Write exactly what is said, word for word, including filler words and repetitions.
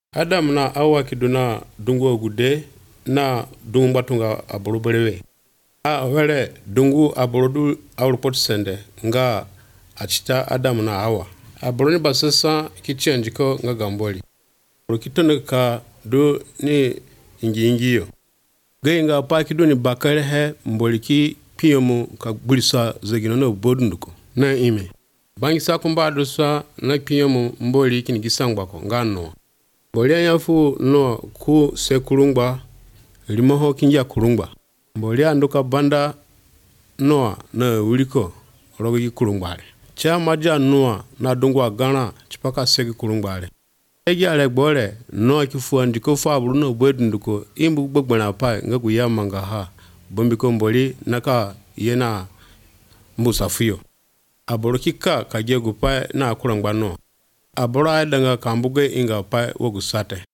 Adam na awa kiduna dungu gude na dungu batunga aburu berewe. A wele dungu aburu awrupot sende nga achita Adam na awa. Aburu ni basasa kichenjiko nga gamboli. Rukitone ka do ni ingi ingiyo. Ge nga pa kido ni bakare he mboliki piyomu ka bulisa zegino na bodunduko na ime. Bangi sa kumba dosa na piyomu mboli kini gisangwako nga no. Mboli yafu no ku se kurungba limoho kinja kurungba. Mboli anduka banda noa na uliko rogi kurungbare. Cha maja noa na dungwa gana chipaka segi kurungbare. Egi ale bole noa kifu andiko fa bruno bodunduko imbu gbogbana pa ngagu ya manga ha. Bombiko mboli naka yena mbusafiyo. Aborokika kajegu pa na kurungba no. Abora danga kambuge inga pa wogu sate.